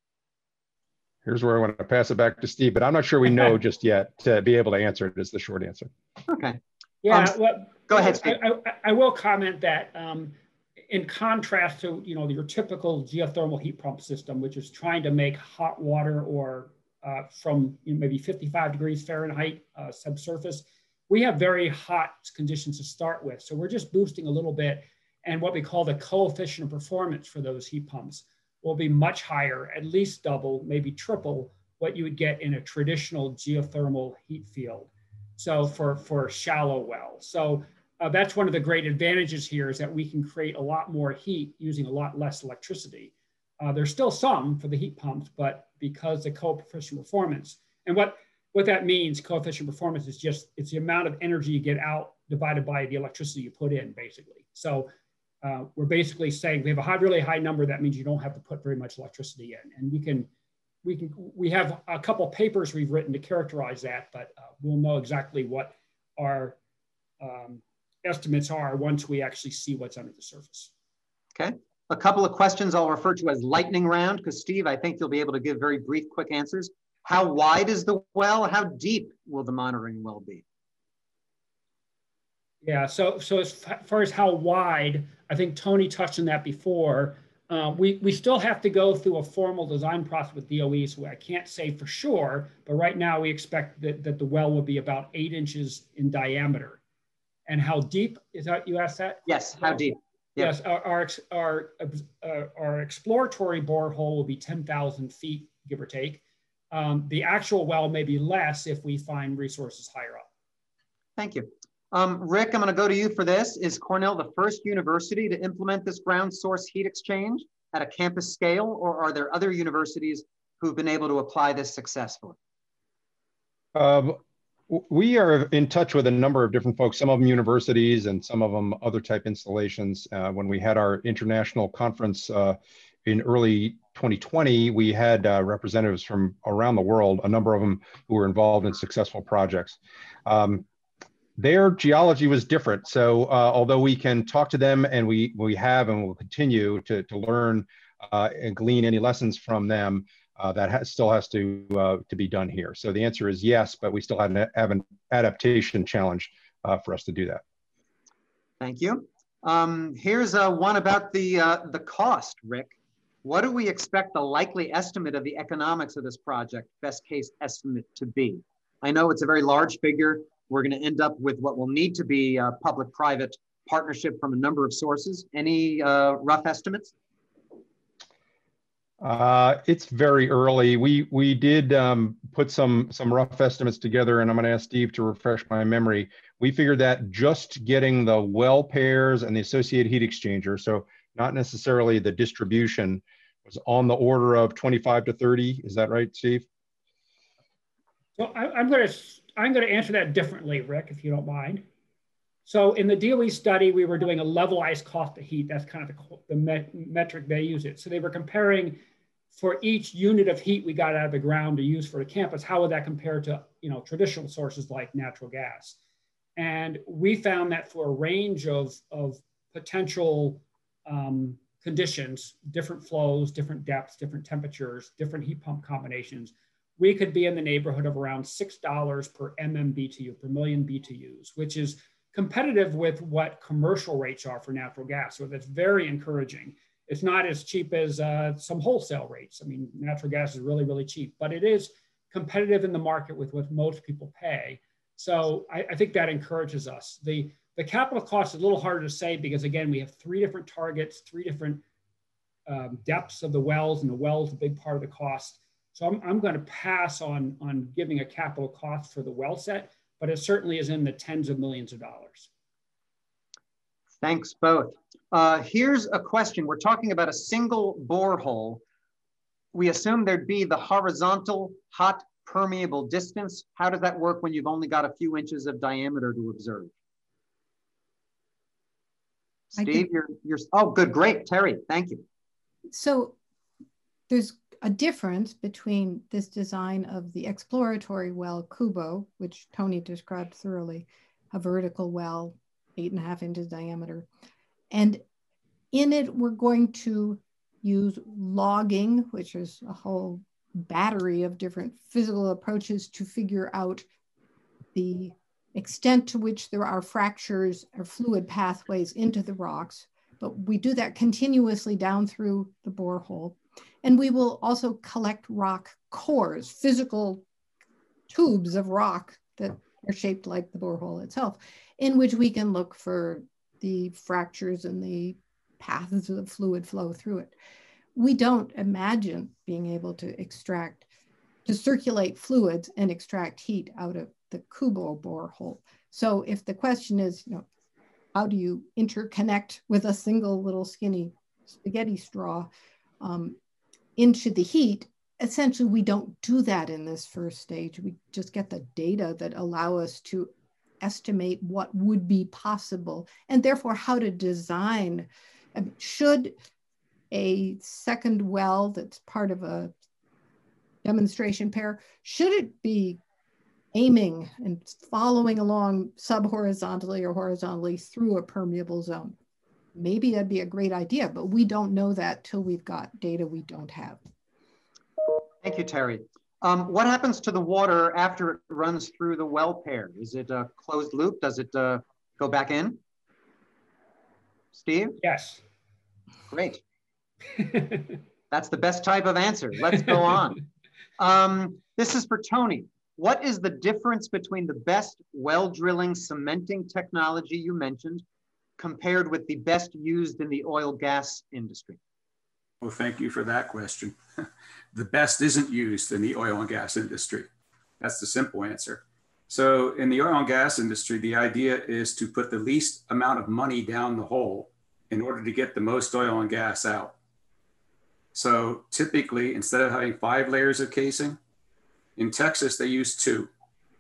Here's where I want to pass it back to Steve, but I'm not sure we know just yet to be able to answer it is the short answer. Okay. Yeah, um, well, go ahead, Steve. I, I, I will comment that um, in contrast to, you know, your typical geothermal heat pump system, which is trying to make hot water or uh, from you know, maybe fifty-five degrees Fahrenheit uh, subsurface, we have very hot conditions to start with. So we're just boosting a little bit, and what we call the coefficient of performance for those heat pumps will be much higher, at least double, maybe triple what you would get in a traditional geothermal heat field. So for, for shallow wells. So uh, that's one of the great advantages here, is that we can create a lot more heat using a lot less electricity. Uh, there's still some for the heat pumps, but because the coefficient performance, and what, what that means, coefficient performance is just, it's the amount of energy you get out divided by the electricity you put in, basically. So Uh, we're basically saying we have a high, really high number. That means you don't have to put very much electricity in, and we can, we can, we have a couple papers we've written to characterize that, but uh, we'll know exactly what our um, estimates are once we actually see what's under the surface. Okay, a couple of questions I'll refer to as lightning round, because Steve, I think you'll be able to give very brief, quick answers. How wide is the well? How deep will the monitoring well be? Yeah, so so as far as how wide, I think Tony touched on that before. Uh, we, we still have to go through a formal design process with D O E, so I can't say for sure, but right now we expect that, that the well will be about eight inches in diameter. And how deep, is that, you asked that? Yes, how deep? Yep. Yes, our, our, our, uh, our exploratory borehole will be ten thousand feet, give or take. Um, the actual well may be less if we find resources higher up. Thank you. Um, Rick, I'm going to go to you for this. Is Cornell the first university to implement this ground source heat exchange at a campus scale, or are there other universities who've been able to apply this successfully? Um, w- we are in touch with a number of different folks, some of them universities and some of them other type installations. Uh, when we had our international conference uh, in early twenty twenty, we had uh, representatives from around the world, a number of them who were involved in successful projects. Um, their geology was different. So uh, although we can talk to them, and we, we have and will continue to, to learn uh, and glean any lessons from them, Uh, that has, still has to uh, to be done here. So the answer is yes, but we still have an, have an adaptation challenge uh, for us to do that. Thank you. Um, here's uh, one about the uh, the cost, Rick. What do we expect the likely estimate of the economics of this project, best case estimate, to be? I know it's a very large figure. We're going to end up with what will need to be a public-private partnership from a number of sources. Any uh, rough estimates? Uh, it's very early. We we did um, put some some rough estimates together, and I'm going to ask Steve to refresh my memory. We figured that just getting the well pairs and the associated heat exchanger, so not necessarily the distribution, was on the order of twenty-five to thirty. Is that right, Steve? So I, I'm going to I'm going to answer that differently, Rick, if you don't mind. So in the D O E study, we were doing a levelized cost of heat. That's kind of the, the met, metric they use it. So they were comparing for each unit of heat we got out of the ground to use for the campus, how would that compare to, you know, traditional sources like natural gas? And we found that for a range of, of potential um, conditions, different flows, different depths, different temperatures, different heat pump combinations, we could be in the neighborhood of around six dollars per M M B T U, per million B T Us, which is competitive with what commercial rates are for natural gas. So that's very encouraging. It's not as cheap as uh, some wholesale rates. I mean, natural gas is really, really cheap, but it is competitive in the market with what most people pay. So I, I think that encourages us. The, the capital cost is a little harder to say because, again, we have three different targets, three different um, depths of the wells, and the well is a big part of the cost. So I'm, I'm going to pass on, on giving a capital cost for the well set, but it certainly is in the tens of millions of dollars. Thanks both. Uh, here's a question. We're talking about a single borehole. We assume there'd be the horizontal hot permeable distance. How does that work when you've only got a few inches of diameter to observe? Steve, you're, you're, oh, good, great. Terry, thank you. So there's a difference between this design of the exploratory well Kubo, which Tony described thoroughly, a vertical well, eight and a half inches diameter. And in it, we're going to use logging, which is a whole battery of different physical approaches to figure out the extent to which there are fractures or fluid pathways into the rocks. But we do that continuously down through the borehole. And we will also collect rock cores, physical tubes of rock that are shaped like the borehole itself, in which we can look for the fractures and the paths of fluid flow through it. We don't imagine being able to extract, to circulate fluids and extract heat out of the Kubo borehole. So if the question is, you know, how do you interconnect with a single little skinny spaghetti straw um, into the heat, essentially we don't do that in this first stage. We just get the data that allow us to estimate what would be possible and therefore how to design. I mean, should a second well that's part of a demonstration pair, should it be aiming and following along sub-horizontally or horizontally through a permeable zone? Maybe that'd be a great idea, but we don't know that till we've got data we don't have. Thank you, Terry. Um, what happens to the water after it runs through the well pair? Is it a closed loop? Does it uh, go back in? Steve? Yes. Great. That's the best type of answer. Let's go on. Um, this is for Tony. What is the difference between the best well drilling cementing technology you mentioned compared with the best used in the oil gas industry? Well, thank you for that question. The best isn't used in the oil and gas industry. That's the simple answer. So in the oil and gas industry, the idea is to put the least amount of money down the hole in order to get the most oil and gas out. So typically, instead of having five layers of casing, in Texas, they use two.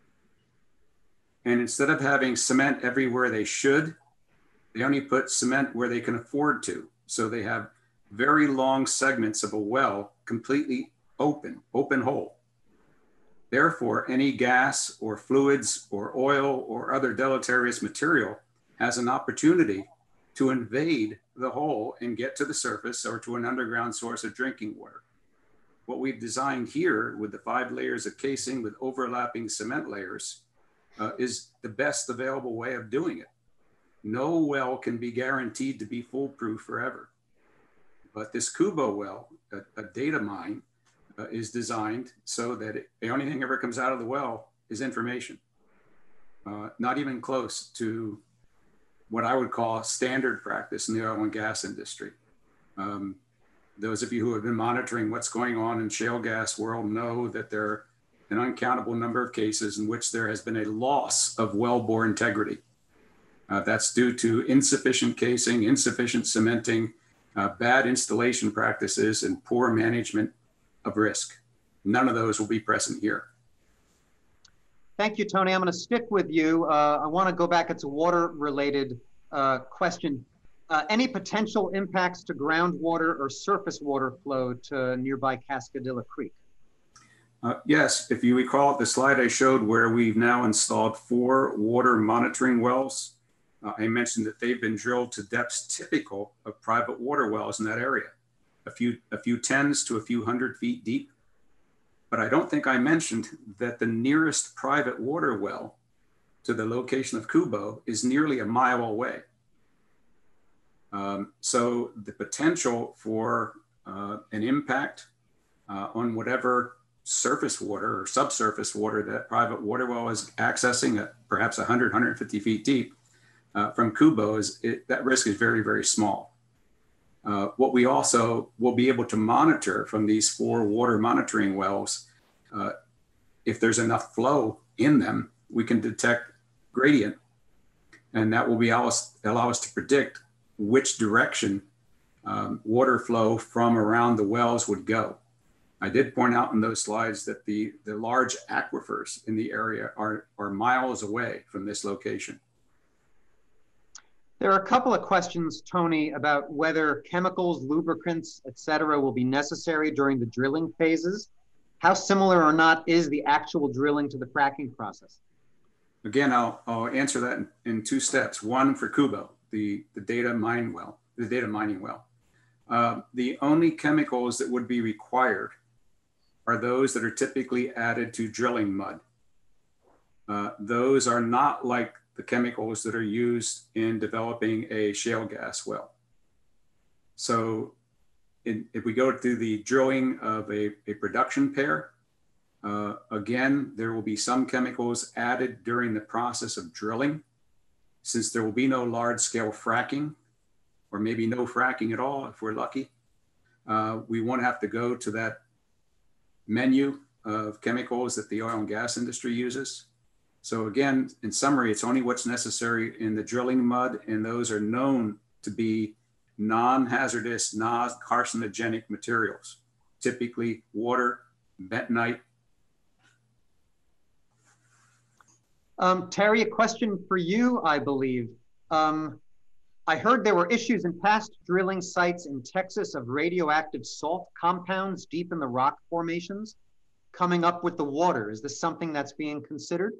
And instead of having cement everywhere they should, they only put cement where they can afford to. So they have very long segments of a well completely open, open hole. Therefore, any gas or fluids or oil or other deleterious material has an opportunity to invade the hole and get to the surface or to an underground source of drinking water. What we've designed here with the five layers of casing with overlapping cement layers uh, is the best available way of doing it. No well can be guaranteed to be foolproof forever. But this Kubo well, a, a data mine, uh, is designed so that it, the only thing ever comes out of the well is information. Uh, not even close to what I would call standard practice in the oil and gas industry. Um, those of you who have been monitoring what's going on in shale gas world know that there are an uncountable number of cases in which there has been a loss of wellbore integrity. Uh, that's due to insufficient casing, insufficient cementing, uh, bad installation practices, and poor management of risk. None of those will be present here. Thank you, Tony. I'm going to stick with you. Uh, I want to go back. It's a water-related uh, question. Uh, any potential impacts to groundwater or surface water flow to nearby Cascadilla Creek? Uh, yes, if you recall the slide I showed where we've now installed four water monitoring wells, uh, I mentioned that they've been drilled to depths typical of private water wells in that area, a few, a few tens to a few hundred feet deep. But I don't think I mentioned that the nearest private water well to the location of Kubo is nearly a mile away. Um, so the potential for uh, an impact uh, on whatever surface water or subsurface water that private water well is accessing at perhaps one hundred, one hundred fifty feet deep uh, from Kubo, is it, that risk is very, very small. Uh, what we also will be able to monitor from these four water monitoring wells, uh, if there's enough flow in them, we can detect gradient, and that will be allow us, allow us to predict which direction um, water flow from around the wells would go. I did point out in those slides that the, the large aquifers in the area are, are miles away from this location. There are a couple of questions, Tony, about whether chemicals, lubricants, et cetera, will be necessary during the drilling phases. How similar or not is the actual drilling to the fracking process? Again, I'll, I'll answer that in, in two steps. One for Kubo, the, the data mine well, the data mining well. Uh, the only chemicals that would be required are those that are typically added to drilling mud. Uh, those are not like the chemicals that are used in developing a shale gas well. So in, if we go through the drilling of a, a production pair, uh, again, there will be some chemicals added during the process of drilling. Since there will be no large scale fracking, or maybe no fracking at all if we're lucky, uh, we won't have to go to that menu of chemicals that the oil and gas industry uses. So again, in summary, it's only what's necessary in the drilling mud, and those are known to be non-hazardous, non-carcinogenic materials, typically water, bentonite. Um, Terry, a question for you, I believe. Um, I heard there were issues in past drilling sites in Texas of radioactive salt compounds deep in the rock formations coming up with the water. Is this something that's being considered?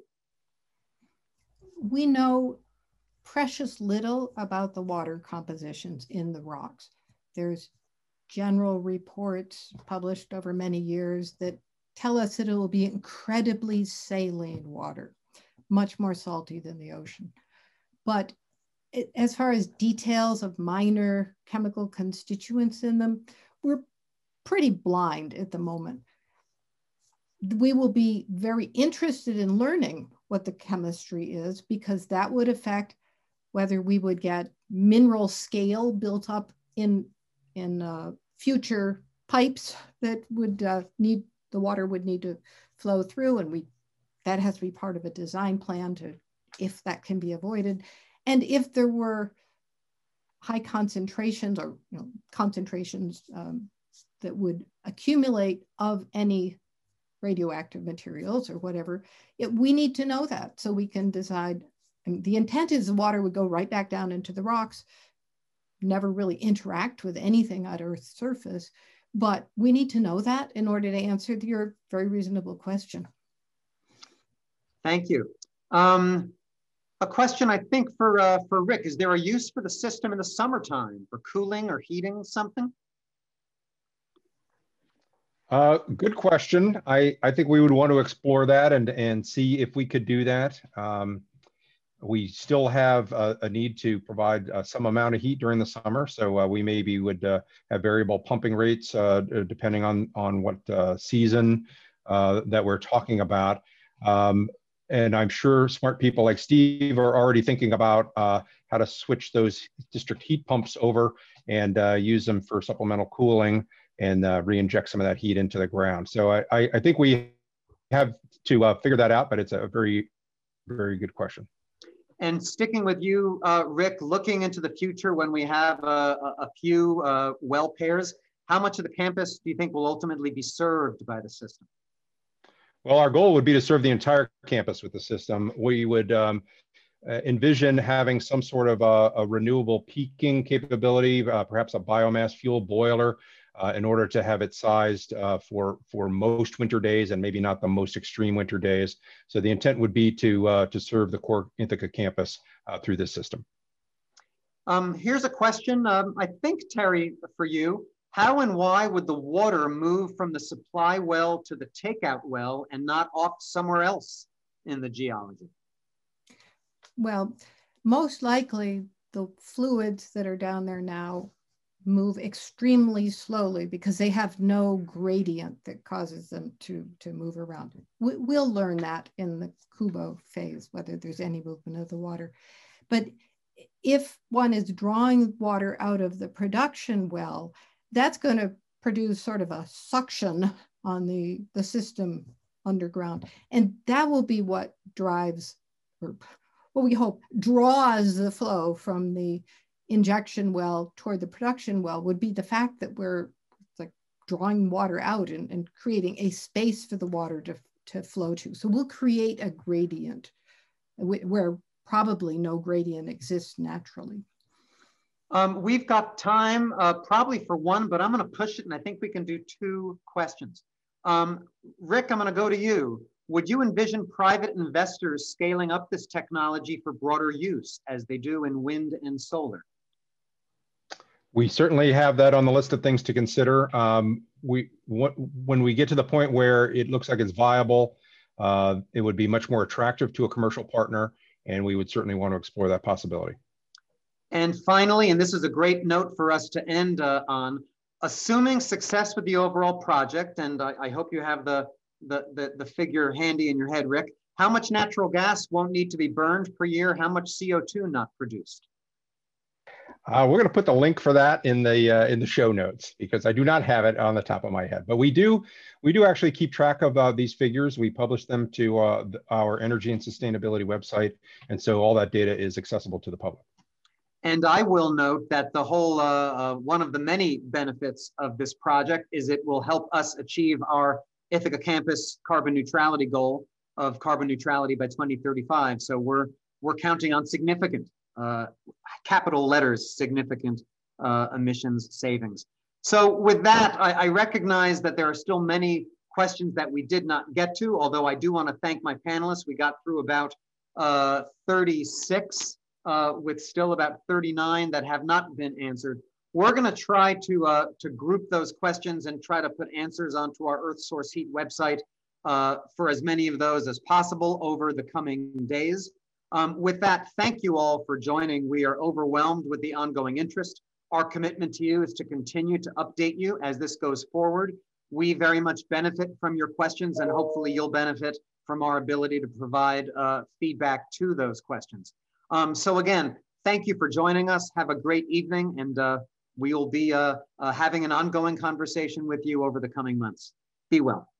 We know precious little about the water compositions in the rocks. There's general reports published over many years that tell us that it will be incredibly saline water, much more salty than the ocean. But it, as far as details of minor chemical constituents in them, we're pretty blind at the moment. We will be very interested in learning what the chemistry is, because that would affect whether we would get mineral scale built up in, in uh, future pipes that would uh, need, the water would need to flow through, and we that has to be part of a design plan to, if that can be avoided. And if there were high concentrations or you know, concentrations um, that would accumulate of any radioactive materials or whatever. It, we need to know that so we can decide. I mean, the intent is the water would go right back down into the rocks, never really interact with anything at Earth's surface. But we need to know that in order to answer your very reasonable question. Thank you. Um, a question, I think, for, uh, for Rick. Is there a use for the system in the summertime for cooling or heating something? Uh, good question. I, I think we would want to explore that and, and see if we could do that. Um, we still have a, a need to provide uh, some amount of heat during the summer. So uh, we maybe would uh, have variable pumping rates uh, depending on, on what uh, season uh, that we're talking about. Um, and I'm sure smart people like Steve are already thinking about uh, how to switch those district heat pumps over and uh, use them for supplemental cooling and uh, re-inject some of that heat into the ground. So I, I, I think we have to uh, figure that out, but it's a very, very good question. And sticking with you, uh, Rick, looking into the future when we have uh, a, a few uh, well pairs, how much of the campus do you think will ultimately be served by the system? Well, our goal would be to serve the entire campus with the system. We would um, uh, envision having some sort of a, a renewable peaking capability, uh, perhaps a biomass fuel boiler, Uh, in order to have it sized uh, for for most winter days and maybe not the most extreme winter days. So the intent would be to uh, to serve the core Ithaca campus uh, through this system. Um, here's a question, um, I think, Terry, for you. How and why would the water move from the supply well to the takeout well and not off somewhere else in the geology? Well, most likely the fluids that are down there now move extremely slowly because they have no gradient that causes them to, to move around. We, we'll learn that in the Kubo phase, whether there's any movement of the water. But if one is drawing water out of the production well, that's going to produce sort of a suction on the, the system underground. And that will be what drives, or what we hope, draws the flow from the injection well toward the production well, would be the fact that we're like drawing water out and, and creating a space for the water to, to flow to. So we'll create a gradient where probably no gradient exists naturally. Um, we've got time uh, probably for one, but I'm going to push it, and I think we can do two questions. Um, Rick, I'm going to go to you. Would you envision private investors scaling up this technology for broader use as they do in wind and solar? We certainly have that on the list of things to consider. Um, we, what, when we get to the point where it looks like it's viable, uh, it would be much more attractive to a commercial partner, and we would certainly want to explore that possibility. And finally, and this is a great note for us to end uh, on, assuming success with the overall project, and I, I hope you have the, the, the, the figure handy in your head, Rick, how much natural gas won't need to be burned per year? How much C O two not produced? Uh, we're going to put the link for that in the uh, in the show notes because I do not have it on the top of my head. But we do we do actually keep track of uh, these figures. We publish them to uh, our energy and sustainability website, and so all that data is accessible to the public. And I will note that the whole uh, uh, one of the many benefits of this project is it will help us achieve our Ithaca campus carbon neutrality goal of carbon neutrality by twenty thirty-five. So we're we're counting on significant. Uh, capital letters, significant uh, emissions savings. So with that, I, I recognize that there are still many questions that we did not get to, although I do want to thank my panelists. We got through about uh, thirty-six uh, with still about thirty-nine that have not been answered. We're going to try to, uh, to group those questions and try to put answers onto our Earth Source Heat website uh, for as many of those as possible over the coming days. Um, with that, thank you all for joining. We are overwhelmed with the ongoing interest. Our commitment to you is to continue to update you as this goes forward. We very much benefit from your questions, and hopefully you'll benefit from our ability to provide uh, feedback to those questions. Um, so again, thank you for joining us. Have a great evening, and uh, we will be uh, uh, having an ongoing conversation with you over the coming months. Be well.